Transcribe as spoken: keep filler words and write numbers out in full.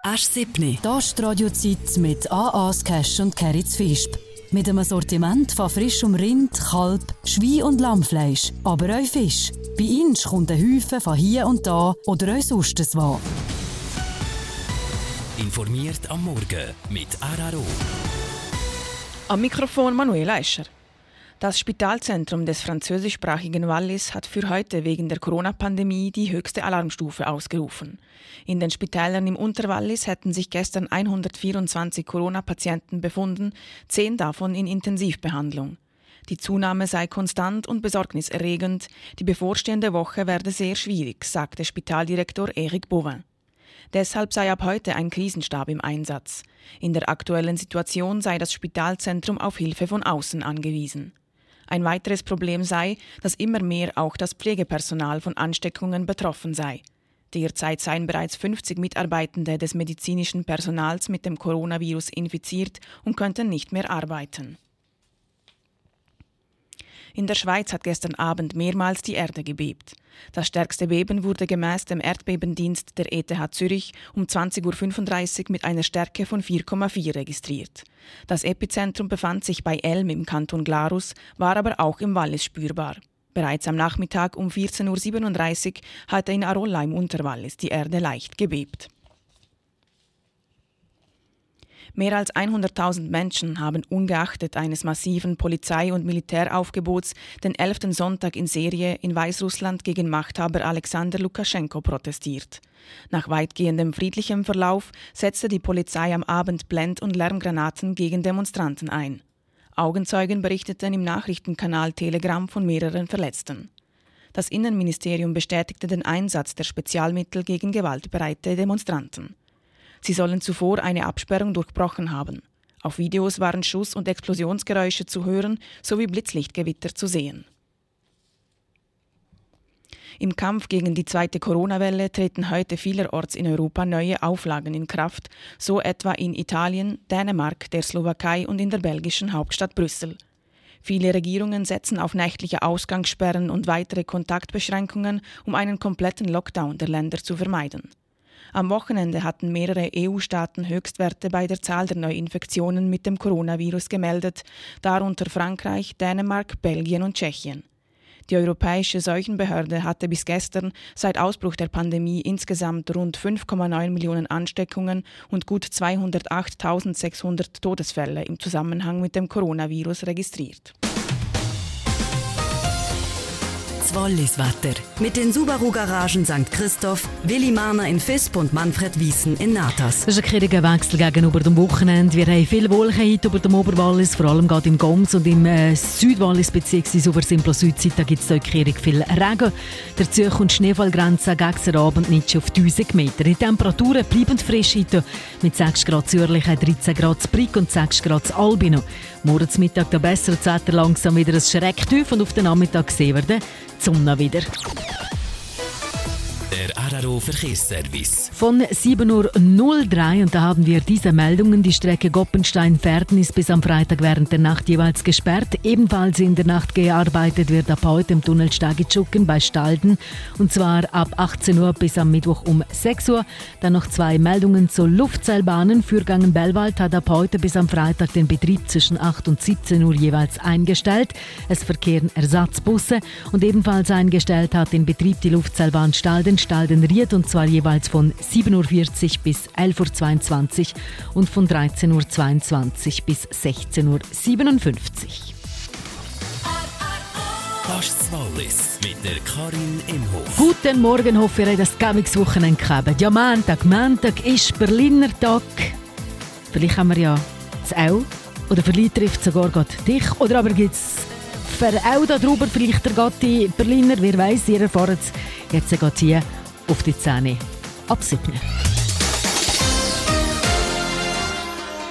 Asch siebni. Da ist die Radiozeit mit A A's Cash und Keritz Fisp. Mit einem Sortiment von frischem Rind, Kalb, Schwein und Lammfleisch. Aber auch Fisch. Bei uns kommt ein Häufen von hier und da oder auch sonst was. Informiert am Morgen mit R R O. Am Mikrofon Manuela Escher. Das Spitalzentrum des französischsprachigen Wallis hat für heute wegen der Corona-Pandemie die höchste Alarmstufe ausgerufen. In den Spitälern im Unterwallis hätten sich gestern hundertvierundzwanzig Corona-Patienten befunden, zehn davon in Intensivbehandlung. Die Zunahme sei konstant und besorgniserregend. Die bevorstehende Woche werde sehr schwierig, sagte Spitaldirektor Eric Bouvin. Deshalb sei ab heute ein Krisenstab im Einsatz. In der aktuellen Situation sei das Spitalzentrum auf Hilfe von außen angewiesen. Ein weiteres Problem sei, dass immer mehr auch das Pflegepersonal von Ansteckungen betroffen sei. Derzeit seien bereits fünfzig Mitarbeitende des medizinischen Personals mit dem Coronavirus infiziert und könnten nicht mehr arbeiten. In der Schweiz hat gestern Abend mehrmals die Erde gebebt. Das stärkste Beben wurde gemäss dem Erdbebendienst der E T H Zürich um zwanzig Uhr fünfunddreißig mit einer Stärke von vier Komma vier registriert. Das Epizentrum befand sich bei Elm im Kanton Glarus, war aber auch im Wallis spürbar. Bereits am Nachmittag um vierzehn Uhr siebenunddreißig hatte in Arolla im Unterwallis die Erde leicht gebebt. Mehr als hunderttausend Menschen haben ungeachtet eines massiven Polizei- und Militäraufgebots den elften Sonntag in Serie in Weißrussland gegen Machthaber Alexander Lukaschenko protestiert. Nach weitgehendem friedlichem Verlauf setzte die Polizei am Abend Blend- und Lärmgranaten gegen Demonstranten ein. Augenzeugen berichteten im Nachrichtenkanal Telegram von mehreren Verletzten. Das Innenministerium bestätigte den Einsatz der Spezialmittel gegen gewaltbereite Demonstranten. Sie sollen zuvor eine Absperrung durchbrochen haben. Auf Videos waren Schuss- und Explosionsgeräusche zu hören sowie Blitzlichtgewitter zu sehen. Im Kampf gegen die zweite Corona-Welle treten heute vielerorts in Europa neue Auflagen in Kraft, so etwa in Italien, Dänemark, der Slowakei und in der belgischen Hauptstadt Brüssel. Viele Regierungen setzen auf nächtliche Ausgangssperren und weitere Kontaktbeschränkungen, um einen kompletten Lockdown der Länder zu vermeiden. Am Wochenende hatten mehrere E U-Staaten Höchstwerte bei der Zahl der Neuinfektionen mit dem Coronavirus gemeldet, darunter Frankreich, Dänemark, Belgien und Tschechien. Die Europäische Seuchenbehörde hatte bis gestern seit Ausbruch der Pandemie insgesamt rund fünf Komma neun Millionen Ansteckungen und gut zweihundertachttausendsechshundert Todesfälle im Zusammenhang mit dem Coronavirus registriert. Wallis Wetter. Mit den Subaru Garagen Sankt Christoph, Willi Mahner in Visp und Manfred Wiesen in Natas. Das ist ein kleiner Wechsel gegenüber dem Wochenende. Wir haben viel Wolken heute über dem Oberwallis, vor allem gerade im Goms und im äh, Südwallis bzw. auf der Simpler-Südseite gibt es heute viel Regen. Dazu kommt die Schneefallgrenze gegen den Abend nicht auf tausend Meter. Die Temperaturen bleiben frisch heute mit sechs Grad Zürich, dreizehn Grad Brig und sechs Grad Albino. Morgen zum Mittag da besser das Wetter langsam wieder ein Schrecktief und auf den Nachmittag sehen wir die Sonne wieder. Der R R O Verkehrsservice. Von sieben Uhr null drei und da haben wir diese Meldungen. Die Strecke Goppenstein-Verden ist bis am Freitag während der Nacht jeweils gesperrt. Ebenfalls in der Nacht gearbeitet wird ab heute im Tunnel Stagitschucken bei Stalden. Und zwar ab achtzehn Uhr bis am Mittwoch um sechs Uhr. Dann noch zwei Meldungen zu Luftseilbahnen. Fürgangen Bellwald hat ab heute bis am Freitag den Betrieb zwischen acht und siebzehn Uhr jeweils eingestellt. Es verkehren Ersatzbusse. Und ebenfalls eingestellt hat den Betrieb die Luftseilbahn Stalden Stalden-Ried und zwar jeweils von sieben Uhr vierzig bis elf Uhr zweiundzwanzig und von dreizehn Uhr zweiundzwanzig bis sechzehn Uhr siebenundfünfzig. Das ist Wallis mit der Karin Imhof. Guten Morgen, hoffe ihr habt das gäbiges Wochenende gehabt. Ja, Montag, Montag ist Berliner Tag. Vielleicht haben wir ja das Au oder vielleicht trifft es sogar gerade dich. Oder aber gibt es für auch darüber vielleicht der Gatti Berliner, wer weiß, ihr erfahrt es jetzt geht hier auf die Zähne ab sieben.